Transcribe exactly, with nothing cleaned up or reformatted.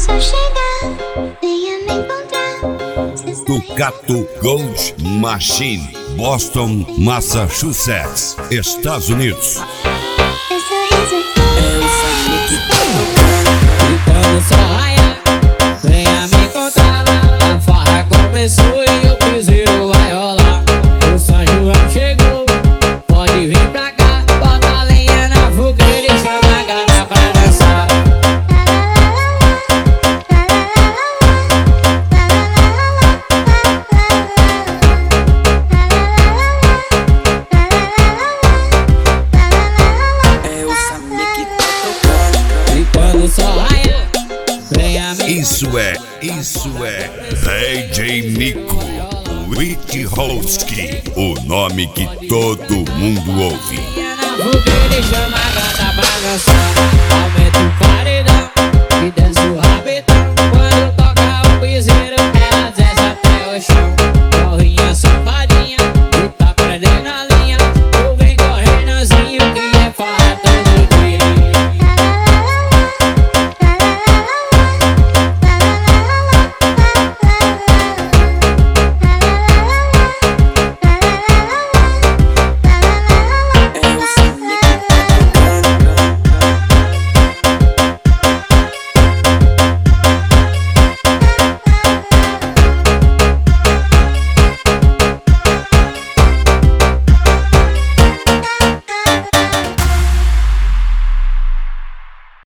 só chegar, venha me encontrar. Tucato Gold Machine, Boston, Massachusetts, Estados Unidos. Meu sorriso É o sangue que tá tocando. E quando o sol raiar, venha me encontrar. A farra começou e o piseiro vai rolar. O São João chegou, pode vir pra cá. Bota a lenha na fogueira e chama a gata pra dançar. É o sangue que tá tocando. E quando o sol raiar, venha me Isso é, isso é D J Nico Witchowski, o nome que todo mundo ouve. na fogueira e chama a gata pra dançar. Aumenta o